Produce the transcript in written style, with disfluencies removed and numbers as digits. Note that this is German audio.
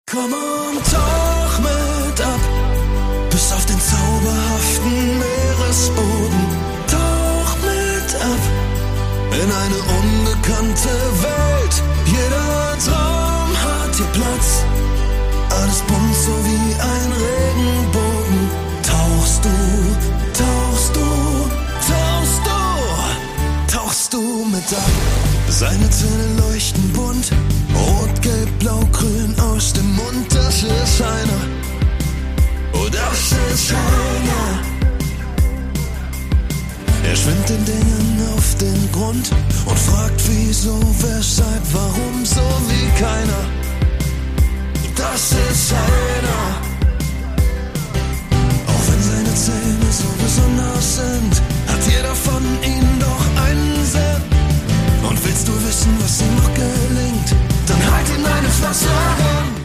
Komm und tauch mit ab, bis auf den zauberhaften Meeresboden. Tauch mit ab, in eine unbekannte Welt. Jeder Traum hat hier Platz, alles bunt so wie ein Regenbogen. Tauchst du, tauchst du, tauchst du, tauchst du mit ab. Seine Zähne leuchten bunt, rot, gelb, blau, grün aus dem Mund. Das ist einer, oh das ist einer. Er schwimmt den Dingen auf den Grund und fragt wieso, weshalb, warum, so wie keiner. Das ist einer. Auch wenn seine Zähne so besonders sind, hat jeder von ihnen doch einen Sinn. Und willst du wissen, was ihm noch gelingt, dann halt ihm eine Flasche hin.